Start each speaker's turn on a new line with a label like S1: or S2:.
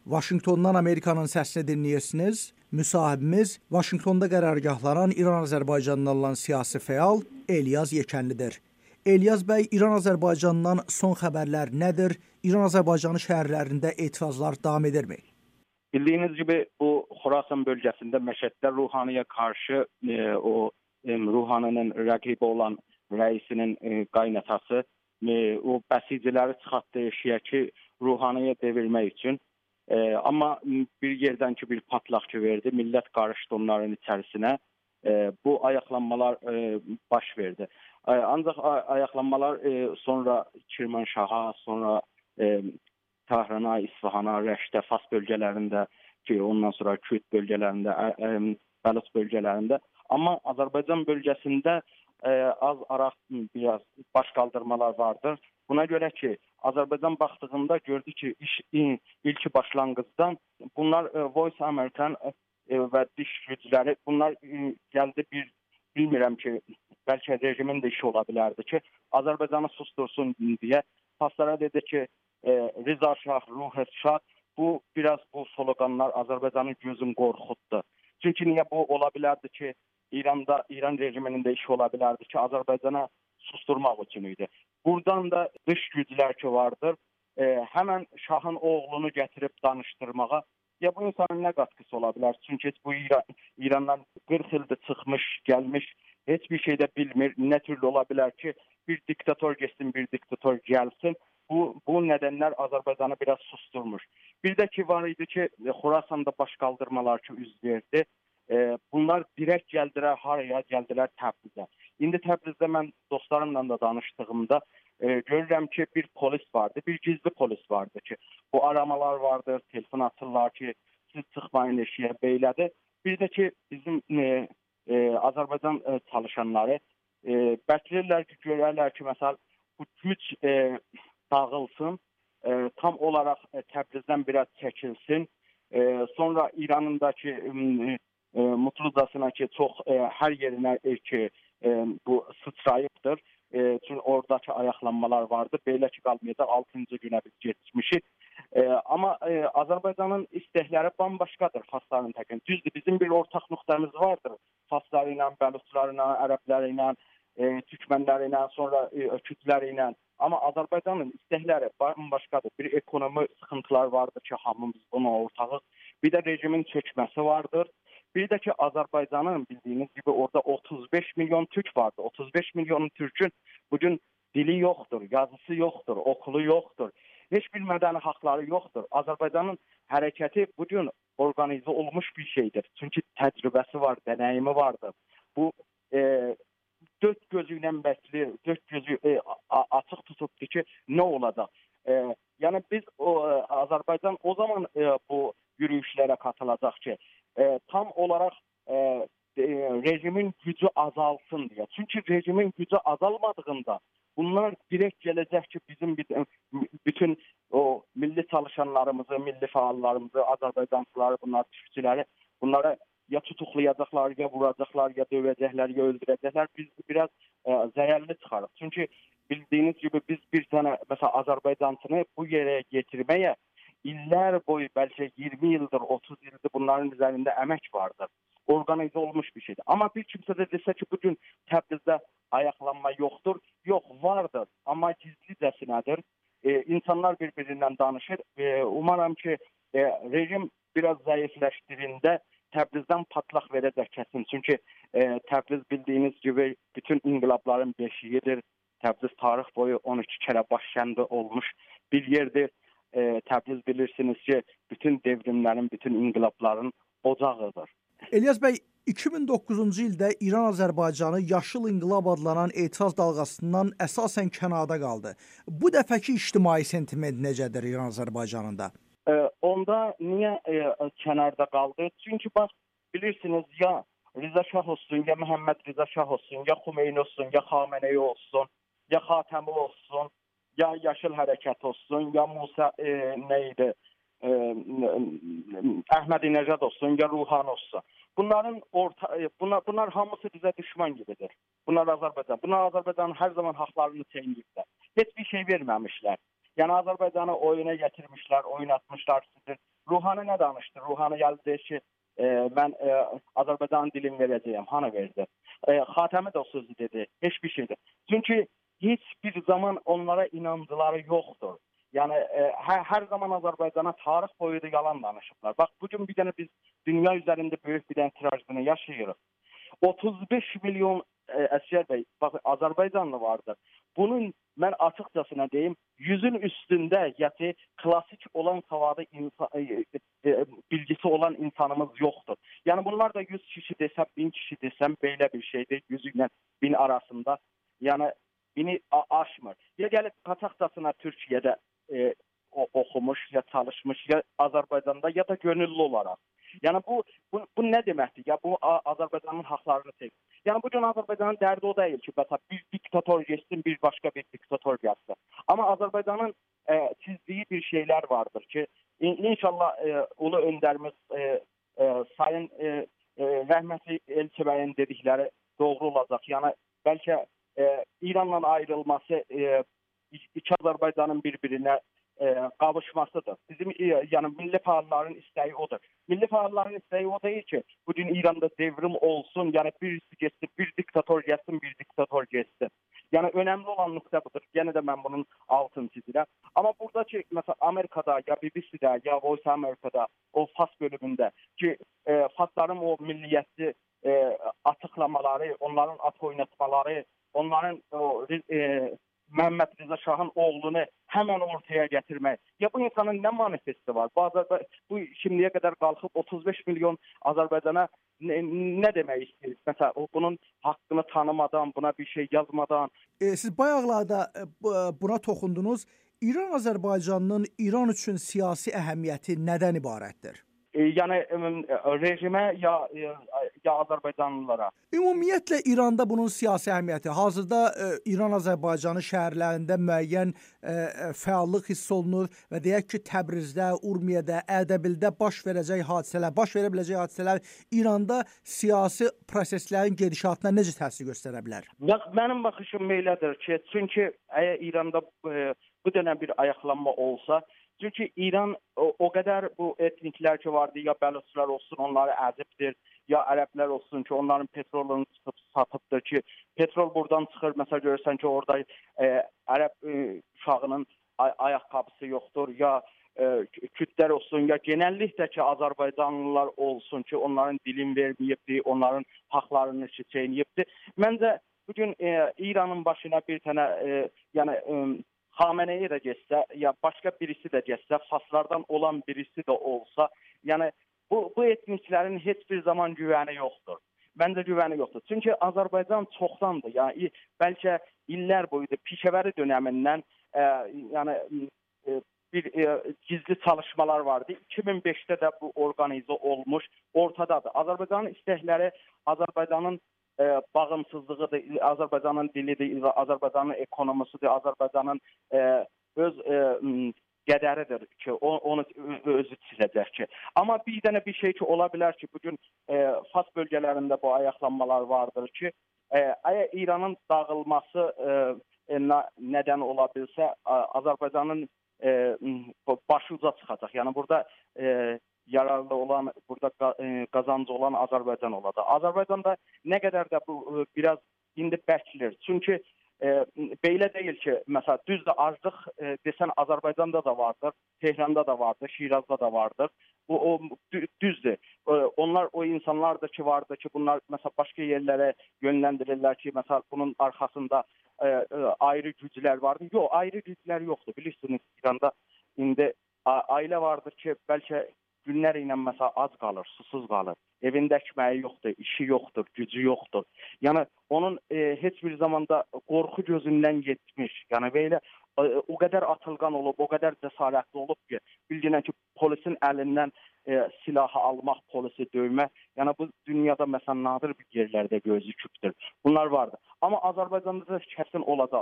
S1: Vaşinqtondan Amerikanın səsini dinləyirsiniz. Müsahibimiz Vaşinqtonda qərargahlanan İran-Azərbaycandan olan siyasi fəal Elyaz Yekənlidir. Elyaz bəy, İran-Azərbaycandan son xəbərlər nədir? İran-Azərbaycanı şəhərlərində etirazlar davam edirmi?
S2: Bildiyiniz gibi bu Xorasan bölgesinde Məşəddə Ruhaniyə karşı o Ruhaninin rəqibi olan rəisinin qaynatası o bəsiciləri çıxartdığı şiəki Ruhaniyə devirmək üçün. Amma bir yerdən ki bir patlaqçı verdi, millət qarışdı onların içərisinə. Bu ayaqlanmalar baş verdi. Ancaq ayaqlanmalar sonra Kirmanşaha, sonra Tahrana, İsfahana, Rəşdə, Fas bölgələrində ki, ondan sonra Kürt bölgələrində, Bəluç bölgələrində. Amma Azərbaycan bölgəsində az-araq biraz baş qaldırmalar vardır. Buna görə ki, Azərbaycan baxdığında gördü ki, ilk başlanğıcdan bunlar Voice American və diş gücləri, bunlar gəldi bilmirəm ki, bəlkə rejimin də işi ola bilərdi ki, Azərbaycanı sustursun deyə. Paslara dedi ki, Rıza Şah, Ruh Şah, bu bu sloganlar Azərbaycanın gözünü qorxutdu. Çünki niyə bu ola bilərdi ki, İran rejiminin də işi ola bilərdi ki, Azərbaycana susturmaq üçün idi. Buradan da dış güclər ki vardır, həmən Şahın oğlunu gətirib danışdırmağa, ya bu insanın nə qatkısı ola bilər? Çünki bu İrandan 40 ildir çıxmış, gəlmiş, heç bir şey də bilmir. Nə türlü ola bilər ki, bir diktator geçsin, bir diktator gəlsin. Bu nədənlər Azərbaycanı biraz susturmuş. Bir də ki var idi ki, Xorasanda baş qaldırmalar ki üz verdi. Bunlar direkt gəldilər haraya? Gəldilər Təbrizə. İndi Təbrizdə mən dostlarımla da danışdığımda görürəm ki, bir polis vardı, bir gizli polis vardı ki, bu aramalar vardır, telefon atırlar ki, siz çıxmayın eşiyə beylədir. Bir də ki, bizim Azərbaycan çalışanları bəklirlər ki, görərlər ki, məsəl bu güc dağılsın, tam olaraq Təbrizdən biraz çəkilsin, sonra İranındakı mutludasına ki, çox hər yerinə ki, bu sıçrayıbdır. Çünki oradakı ayaqlanmalar vardı. Belə ki, qalmayacaq 6-cı günə biz geçmişik. Amma Azərbaycanın istəkləri bambaşqadır Fasların təkin. Düzdür, bizim bir ortaq nöqtəmiz vardır. Fasları ilə, Bəluçları ilə, Ərəbləri ilə, Türkmənləri ilə, sonra Kürtləri ilə. Amma Azərbaycanın istəkləri bambaşqadır. Bir ekonomi sıxıntılar vardır ki, hamımız buna ortağıq. Bir də rejimin çökməsi vardır. Bir də ki, Azərbaycanın bildiyiniz gibi orada 35 milyon Türk vardı. 35 milyon Türk'ün bugün dili yoxdur, yazısı yoxdur, okulu yoxdur. Heç bir mədəni haqları yoxdur. Azərbaycanın hərəkəti bugün organize olmuş bir şeydir. Çünki təcrübəsi var, deneyimi vardır. Bu dört gözüyle bekliyor, dört gözü açıq tutubdur ki, ne olacaq? Yani biz Azərbaycan o zaman bu yürüyüşlərə katılacaq ki, tam olarak rejimin gücü azalsın diye. Çünkü rejimin gücü azalmadığında bunlar direkt gelecek ki bizim bütün o milli çalışanlarımızı, milli faallarımızı, Azerbaycanlıları, bunlar çiftçileri, bunları ya tutuklayacaklar, ya vuracaklar, ya dövecekler, ya öldürecekler. Biz biraz zəyərli çıxarıq. Çünkü bildiğiniz gibi biz bir tane mesela Azerbaycanlısını bu yere getirmeye İller boyu belki 20 yıldır, 30 yıldır bunların üzerinde emek vardır. Organize olmuş bir şeydir. Ama bir kimse de dese ki bugün Təbrizdə ayaklanma yoktur. Yok, vardır ama gizlicəsinədir. İnsanlar birbirinden danışır. Umarım ki rejim biraz zayıflaştığında Təbrizdən patlaq verəcək kesin. Çünkü Təbriz bildiğiniz gibi bütün inqilabların beşiğidir. Təbriz tarix boyu 12 kere başkəndi olmuş bir yerdir. Təbriz bilirsiniz ki, bütün devrimlərin, bütün inqilabların ocağıdır.
S1: Elyaz bəy, 2009-cu ildə İran-Azərbaycanı Yaşıl İnqilab adlanan etiraz dalğasından əsasən kənarda qaldı. Bu dəfəki ictimai sentiment necədir İran-Azərbaycanında?
S2: Onda niyə kənarda qaldı? Çünki bax, bilirsiniz, ya Rıza Şah olsun, ya Məhəmməd Rıza Şah olsun, ya Xumeyni olsun, ya Xameneyi olsun, ya Xatəmi olsun, ya Yaşıl Hərəkət olsun, ya Musa neydi, Əhmədi-Necad olsun, ya Ruhan olsun. Bunlar hamısı bizə düşman gibidir. Bunlar Azərbaycan hər zaman haqlarını çeynəyiblər. Heç bir şey verməmişlər. Yəni Azərbaycanı oyuna gətirmişlər, oynatmışlar, sizin Ruhani nə danışdı? Ruhani gəldi deyir ki, mən Azərbaycan dilini verəcəyəm. Hanı verdi? Xatəmi də o sözü dedi. Heç bir şeydir. Çünki heç bir zaman onlara inandıları yoxdur. Yəni hər zaman Azərbaycana tarix boyu da yalan danışıblar. Bax bu gün bir dənə biz dünya üzərində böyük bir dənə tirajını yaşayırıq. 35 milyon Əsgər bəy, bax Azərbaycanlı vardır. Bunun mən açıqcasına deyim, 100-ün üstündə yəni klassik olan savadı bilgisi olan insanımız yoxdur. Yəni bunlar da 100 kişi desəm, 1000 kişi desəm belə bir şeydir 100 ilə 1000 arasında. Yəni 1000-i aşmır. Ya gəlib qaçaqcasına Türkiyədə oxumuş, ya çalışmış, ya Azərbaycanda, ya da gönüllü olaraq. Yəni bu nə deməkdir? Ya bu Azərbaycanın haqlarını çəkir. Yəni bugün Azərbaycanın dərdi o deyil ki, məsələn bir diktator geçsin, bir başqa bir diktator gəlsin. Amma Azərbaycanın çizdiyi bir şeylər vardır ki, inşallah ulu öndərimiz Sayın rəhmətli Elçibəyin dedikləri doğru olacaq. Yəni bəlkə İranla ayrılması iki Azərbaycanın bir-birinə qavuşmasıdır. Bizim yəni milli fəalların istəyi odur. Milli fəalların istəyi o deyil ki, bugün İranda devrim olsun, yəni birisi geçsin, bir diktator geçsin, bir diktator geçsin. Yəni önəmli olan nöqtə budur. Yenə də mən bunun altını çizirəm. Amma buradakı məsələn Amerikada, ya BBC-də, ya Voice Amerika'da o Fas bölümündə ki, Fasların o milliyyətçi açıqlamaları, onların at oynatmaları, onların o Məhəmməd Rza Şahın oğlunu həmən ortaya gətirmək. Ya bu insanın nə manifesti var? Bu şimdiyə qədər qalxıb 35 milyon Azərbaycana nə demək istəyir? Məsələn, bunun haqqını tanımadan, buna bir şey yazmadan.
S1: Siz bayaqlarda buna toxundunuz. İran Azərbaycanının İran üçün siyasi əhəmiyyəti nədən ibarətdir?
S2: Yəni rejimə ya Azərbaycanlılara.
S1: Ümumiyyətlə İranda bunun siyasi əhəmiyyəti. Hazırda İran Azərbaycanı şəhərlərində müəyyən fəallıq hiss olunur və deyək ki, Təbrizdə, Urmiyədə, Ərdəbildə baş verə biləcək hadisələr İranda siyasi proseslərin gedişatına necə təsir göstərə bilər?
S2: Mənim baxışım belədir ki, çünki əgər İranda bu dənə bir ayaqlanma olsa, çünki İran o qədər bu etniklər ki vardı, ya Bəluçlar olsun, onları əzibdir, ya ərəblər olsun ki, onların petrolunu çıxıb satıbdır ki, petrol buradan çıxır, məsəl görürsən ki, orada ərəb uşağının ayaqqabısı yoxdur, ya kütlər olsun, ya genəlliklə ki, Azərbaycanlılar olsun ki, onların dilin verməyibdir, onların haqlarını çiçəyniyibdir. Məncə, bugün İranın başına bir tənə, yəni Xameneyi də geçsə, ya başqa birisi də geçsə, Faslardan olan birisi də olsa, yəni bu etniklərin heç bir zaman güvəni yoxdur. Məncə güvəni yoxdur. Çünki Azərbaycan çoxdandır. Yəni bəlkə illər boyudur, Pişəvəri dönəmindən yəni bir gizli çalışmalar vardı. 2005-də də bu orqanizə olmuş, ortadadır. Azərbaycanın istəkləri, Azərbaycanın bağımsızlığıdır, Azərbaycanın dilidir, Azərbaycanın ekonomisidir, Azərbaycanın öz qədəridir ki, onu özü çizəcək ki. Amma bir dənə bir şey ki, ola bilər ki, bugün Fas bölgələrində bu ayaqlanmalar vardır ki, əgər İranın dağılması nədən ola bilsə, Azərbaycanın başı uca çıxacaq. Yəni burada yararlı olan, burada qazancı olan Azərbaycan olacaq. Azərbaycanda nə qədər də bu biraz indi bəklir. Çünki belə deyil ki, məsələn, düzdür, aclıq desən Azərbaycanda da vardır, Tehranda da vardır, Şirazda da vardır. Bu düzdür. Onlar o insanlar da ki vardır ki, bunlar məsələn başqa yerlərə yönləndirirlər ki, məsələn bunun arxasında ayrı güclər vardır. Yox, ayrı güclər yoxdur. Bilirsiniz, İranda indi ailə vardır ki, bəlkə günlər ilə məsələn ac qalır, susuz qalır. Evində ekməyi yoxdur, işi yoxdur, gücü yoxdur. Yəni onun heç bir zamanda qorxu gözündən getmiş. Yəni belə o qədər atılqan olub, o qədər cəsarətli olub ki, bilginən ki, polisin əlindən silahı almaq, polisi döymək. Yəni bu dünyada məsələn nadir bir yerlərdə gözükübdür. Bunlar vardır. Amma Azərbaycanda da kəsin olacaq.